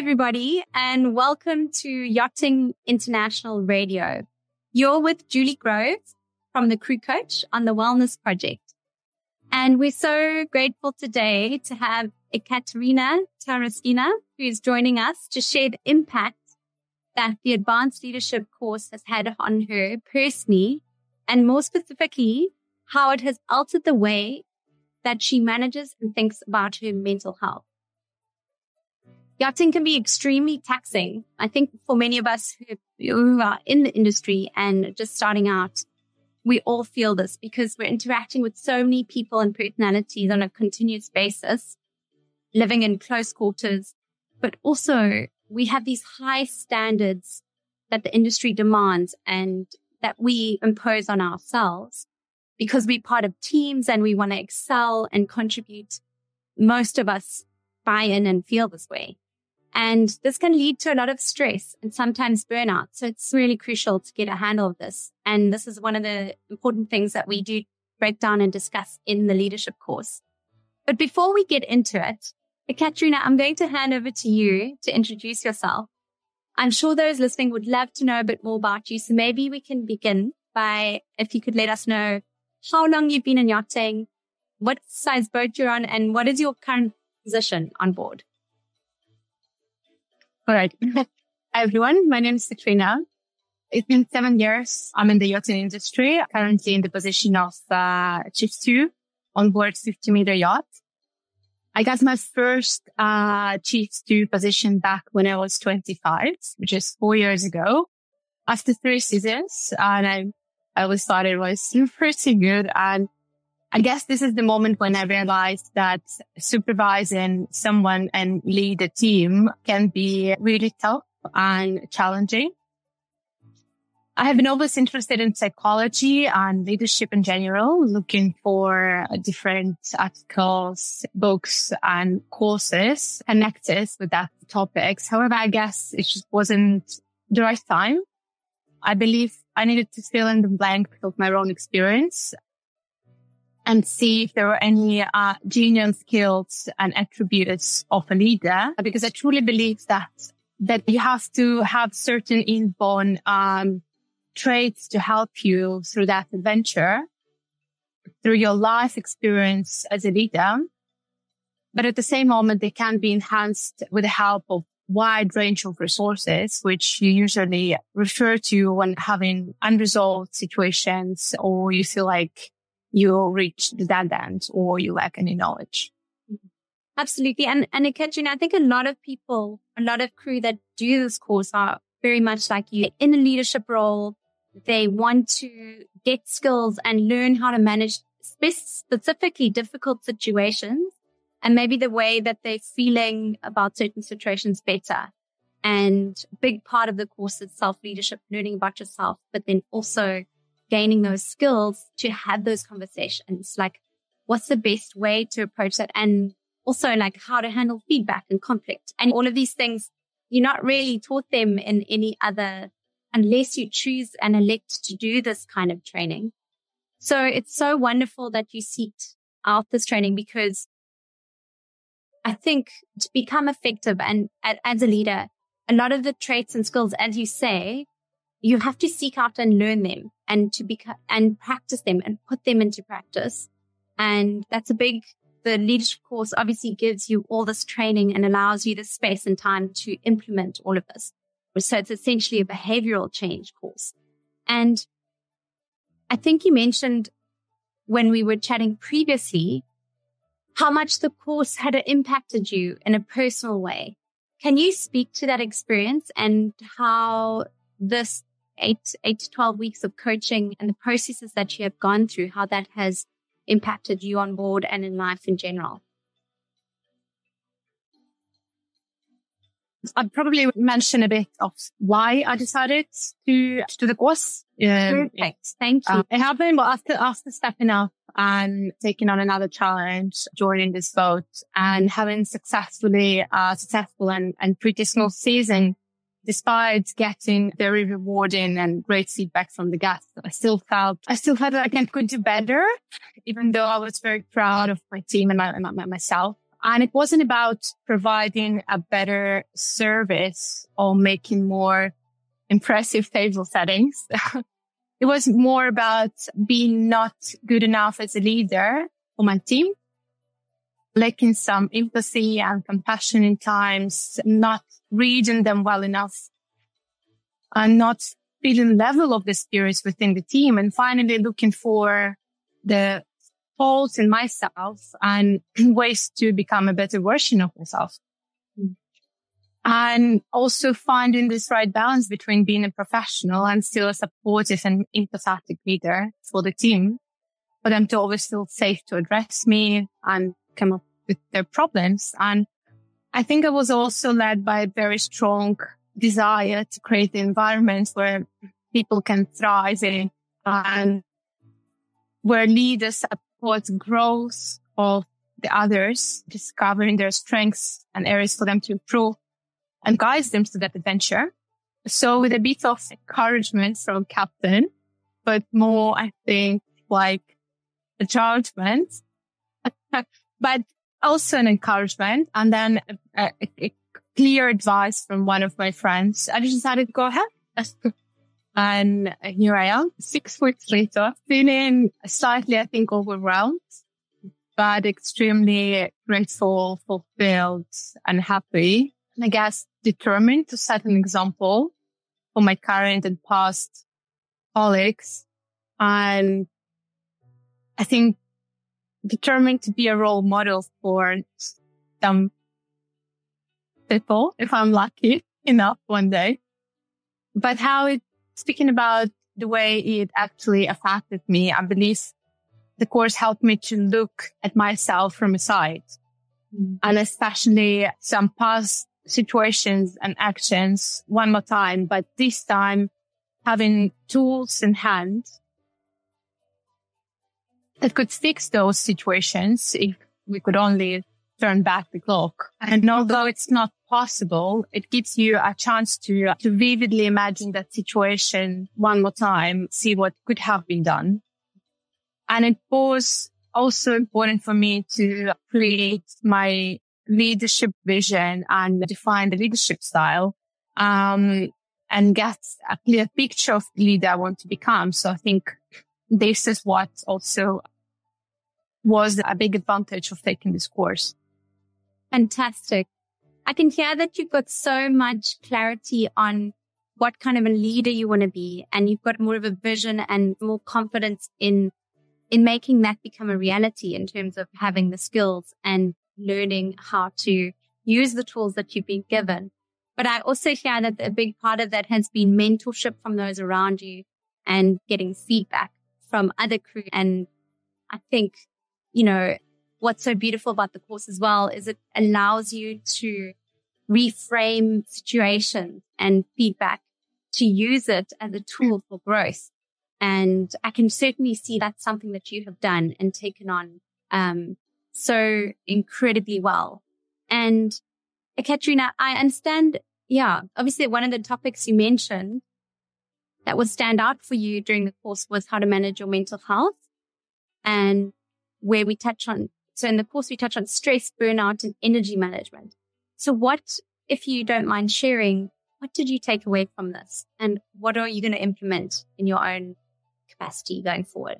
everybody, and welcome to Yachting International Radio. You're with Julie Groves from the Crew Coach on the Wellness Project. And we're so grateful today to have Ekaterina Taraskina, who is joining us to share the impact that the Advanced Leadership course has had on her personally, and more specifically, how it has altered the way that she manages and thinks about her mental health. Yachting can be extremely taxing. I think for many of us who are in the industry and just starting out, we all feel this because we're interacting with so many people and personalities on a continuous basis, living in close quarters. But also we have these high standards that the industry demands and that we impose on ourselves because we're part of teams and we want to excel and contribute. Most of us buy in and feel this way. And this can lead to a lot of stress and sometimes burnout. So it's really crucial to get a handle of this. And this is one of the important things that we do break down and discuss in the leadership course. But before we get into it, Ekaterina, I'm going to hand over to you to introduce yourself. I'm sure those listening would love to know a bit more about you. So maybe we can begin by, if you could let us know how long you've been in yachting, what size boat you're on, and what is your current position on board? All right. Hi, everyone. My name is Katrina. It's been 7 years. I'm in the yachting industry, currently in the position of Chief Stew on board 50-meter yacht. I got my first Chief Stew position back when I was 25, which is 4 years ago. After 3 seasons, and I always thought it was pretty good. And I guess this is the moment when I realized that supervising someone and lead a team can be really tough and challenging. I have been always interested in psychology and leadership in general, looking for different articles, books, and courses connected with that topics. However, I guess it just wasn't the right time. I believe I needed to fill in the blank of my own experience and see if there were any genuine skills and attributes of a leader, because I truly believe that you have to have certain inborn traits to help you through that adventure, through your life experience as a leader. But at the same moment, they can be enhanced with the help of wide range of resources, which you usually refer to when having unresolved situations or you feel like you reach the dead end or you lack any knowledge. Absolutely. And Ekaterina, I think a lot of people, a lot of crew that do this course are very much like you in a leadership role. They want to get skills and learn how to manage specifically difficult situations and maybe the way that they're feeling about certain situations better. And a big part of the course is self-leadership, learning about yourself, but then also gaining those skills to have those conversations, like what's the best way to approach that, and also like how to handle feedback and conflict. And all of these things, you're not really taught them in any other, unless you choose and elect to do this kind of training. So it's so wonderful that you seeked out this training, because I think to become effective and as a leader, a lot of the traits and skills, as you say, you have to seek out and learn them and and practice them and put them into practice. And that's the leadership course obviously gives you all this training and allows you the space and time to implement all of this. So it's essentially a behavioral change course. And I think you mentioned when we were chatting previously, how much the course had impacted you in a personal way. Can you speak to that experience and how this 8 to 12 weeks of coaching and the processes that you have gone through, how that has impacted you on board and in life in general? I'd probably mention a bit of why I decided to do the course. Perfect. Thank you. It happened after stepping up and taking on another challenge, joining this boat and having successful and pretty smooth season. Despite getting very rewarding and great feedback from the guests, I still felt like I could do better, even though I was very proud of my team and myself. And it wasn't about providing a better service or making more impressive table settings. It was more about being not good enough as a leader for my team, lacking some empathy and compassion in times, not reading them well enough, and not feeling the level of the spirits within the team, and finally looking for the faults in myself and ways to become a better version of myself. And also finding this right balance between being a professional and still a supportive and empathetic leader for the team, for them to always feel safe to address me and come up with their problems. And I think I was also led by a very strong desire to create environments where people can thrive in and where leaders support growth of the others, discovering their strengths and areas for them to improve, and guides them to that adventure. So with a bit of encouragement from captain, but more, I think, like a judgment, but also an encouragement. And then a clear advice from one of my friends. I just decided to go ahead. And here I am, 6 weeks later, feeling slightly, I think, overwhelmed, but extremely grateful, fulfilled, and happy. And I guess determined to set an example for my current and past colleagues. And I think determined to be a role model for some people, if I'm lucky enough one day. But speaking about the way it actually affected me, I believe the course helped me to look at myself from a side, and especially some past situations and actions one more time, but this time having tools in hand that could fix those situations if we could only turn back the clock. And although it's not possible, it gives you a chance to vividly imagine that situation one more time, see what could have been done. And it was also important for me to create my leadership vision and define the leadership style, and get a clear picture of the leader I want to become. So I think this is what also was a big advantage of taking this course. Fantastic. I can hear that you've got so much clarity on what kind of a leader you want to be, and you've got more of a vision and more confidence in making that become a reality in terms of having the skills and learning how to use the tools that you've been given. But I also hear that a big part of that has been mentorship from those around you and getting feedback from other crew. And I think, what's so beautiful about the course as well is it allows you to reframe situations and feedback to use it as a tool for growth. And I can certainly see that's something that you have done and taken on so incredibly well. And Katrina, I understand, obviously one of the topics you mentioned that would stand out for you during the course was how to manage your mental health, and where we touch on, so in the course we touch on stress, burnout, and energy management. So what, if you don't mind sharing, what did you take away from this, and what are you going to implement in your own capacity going forward?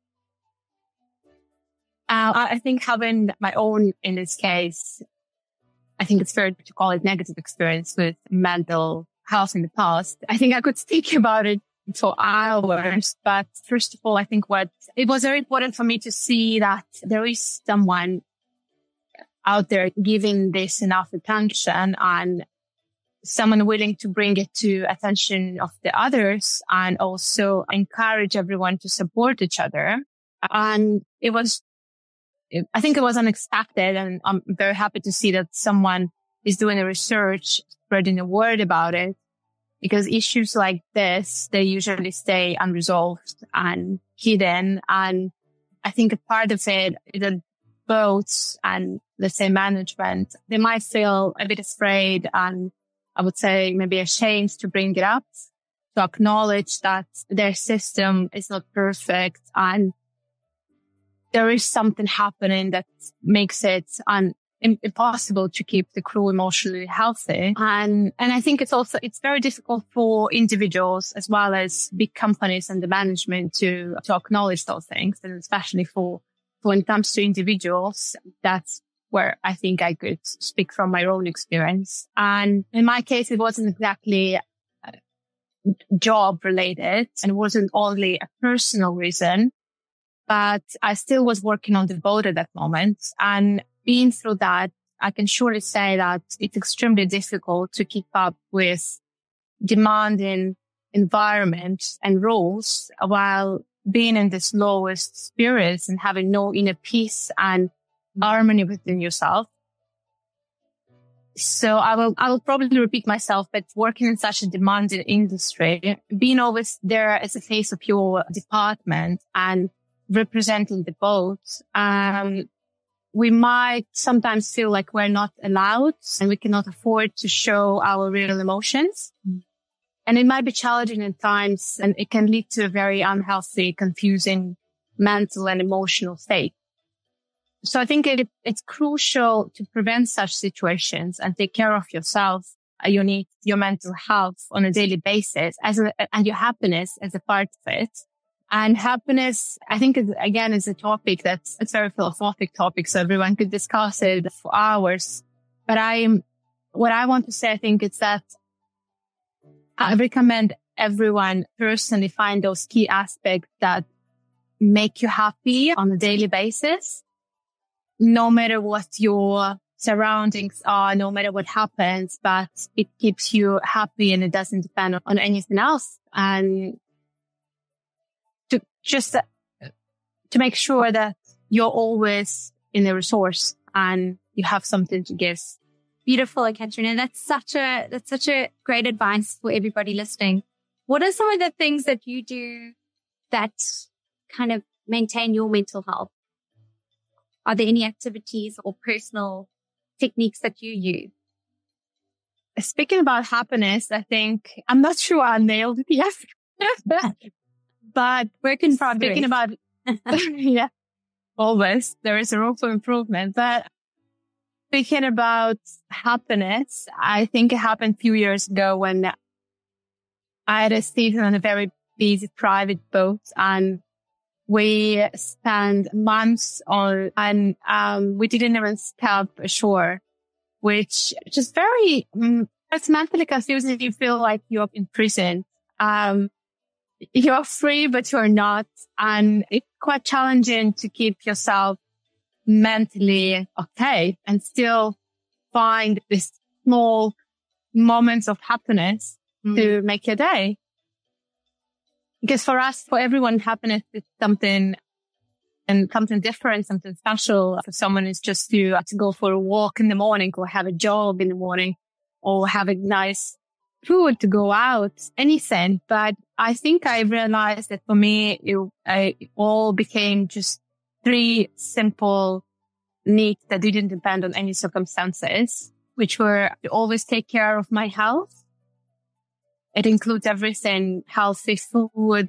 I think having my own, in this case, I think it's fair to call it negative experience with mental health in the past. I think I could speak about it for hours, but first of all, I think it was very important for me to see that there is someone out there giving this enough attention, and someone willing to bring it to attention of the others, and also encourage everyone to support each other. And I think it was unexpected, and I'm very happy to see that someone is doing a research, spreading a word about it, because issues like this, they usually stay unresolved and hidden. And I think a part of it, the boats and, let's say, management, they might feel a bit afraid, and I would say maybe ashamed to bring it up, to acknowledge that their system is not perfect and there is something happening that makes it impossible to keep the crew emotionally healthy. And I think it's very difficult for individuals as well as big companies and the management to acknowledge those things. And especially for when it comes to individuals, that's where I think I could speak from my own experience. And in my case, it wasn't exactly job related and it wasn't only a personal reason, but I still was working on the boat at that moment. And being through that, I can surely say that it's extremely difficult to keep up with demanding environment and rules while being in this lowest spirits and having no inner peace and harmony within yourself. So I will probably repeat myself, but working in such a demanding industry, being always there as a face of your department and representing the boat, we might sometimes feel like we're not allowed and we cannot afford to show our real emotions. And it might be challenging at times and it can lead to a very unhealthy, confusing mental and emotional state. So I think it's crucial to prevent such situations and take care of yourself. You need your mental health on a daily basis and your happiness as a part of it. And happiness, I think, is a topic it's a very philosophic topic, so everyone could discuss it for hours. But what I want to say, I think, is that I recommend everyone personally find those key aspects that make you happy on a daily basis, no matter what your surroundings are, no matter what happens, but it keeps you happy and it doesn't depend on anything else. And to make sure that you're always in a resource and you have something to give. Beautiful, Ekaterina. That's such a great advice for everybody listening. What are some of the things that you do that kind of maintain your mental health? Are there any activities or personal techniques that you use? Speaking about happiness, I think I'm not sure I nailed it yet. But speaking about, yeah, always there is a room for improvement. But speaking about happiness, I think it happened a few years ago when I had a season on a very busy private boat and we spent months and we didn't even step ashore, which just very, it's mentally confusing. You feel like you're in prison. You're free, but you're not. And it's quite challenging to keep yourself mentally okay and still find these small moments of happiness to make your day. Because for everyone, happiness is something different, something special. For someone, it's just to go for a walk in the morning or have a job in the morning or have a nice food to go out, anything. But I think I realized that for me, it all became just 3 simple needs that didn't depend on any circumstances, which were to always take care of my health. It includes everything: healthy food,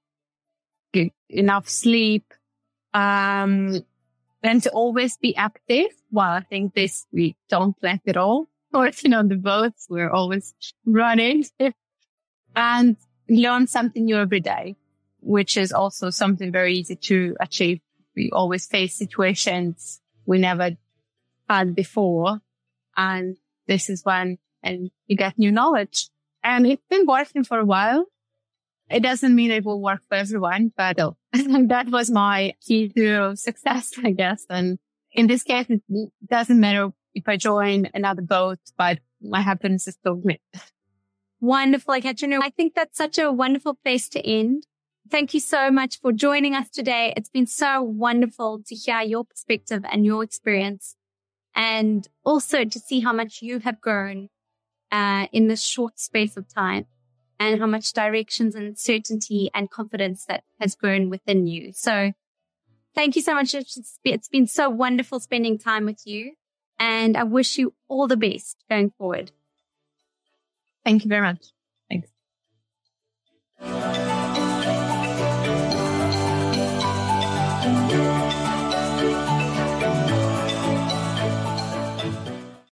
enough sleep, and to always be active. Well, I think this we don't lack at all. Working on the boats, we're always running and learn something new every day, which is also something very easy to achieve. We always face situations we never had before. And this is when you get new knowledge. And it's been working for a while. It doesn't mean it will work for everyone, but that was my key to success, I guess. And in this case, it doesn't matter if I join another boat, but my happiness is still great. Wonderful, Ekaterina. I think that's such a wonderful place to end. Thank you so much for joining us today. It's been so wonderful to hear your perspective and your experience, and also to see how much you have grown in this short space of time, and how much directions and certainty and confidence that has grown within you. So thank you so much. It's been so wonderful spending time with you, and I wish you all the best going forward. Thank you very much. Thanks.